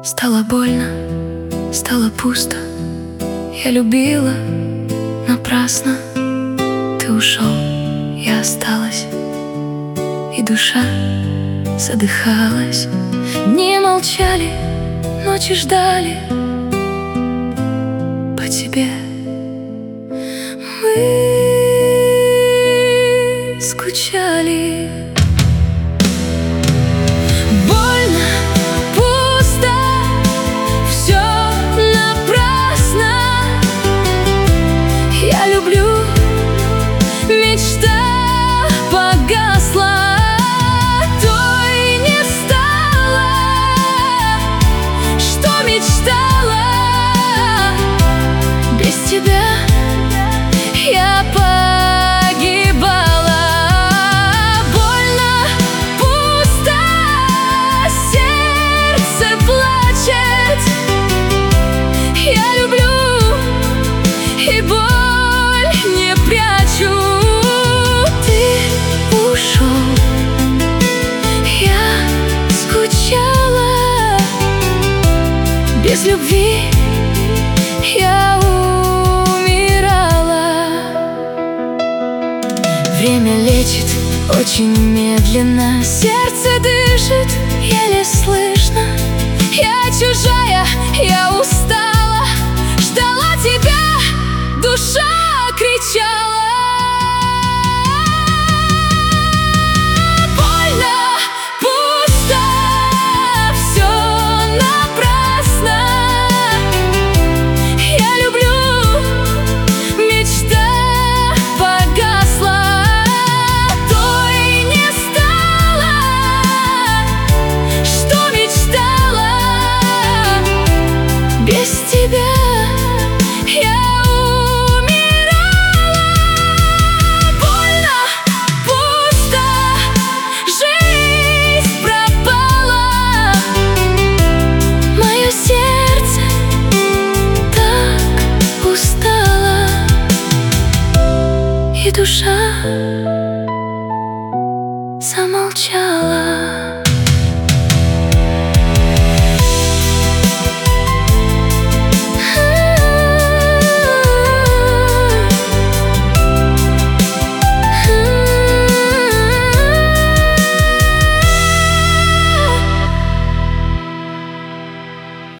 Стало больно, стало пусто. Я любила напрасно. Ты ушел, я осталась, и душа задыхалась. Дни молчали, ночи ждали по тебе. Мы скучали. Больно, пусто, все напрасно. Я люблю, мечта погасла, той не стало, что мечтала. Без тебя я погибала. Больно, пусто, сердце плачет. Я люблю и боль не прячу. Ты ушел, я скучала. Без любви я умирала. Время лечит очень медленно, сердце дышит еле слышно.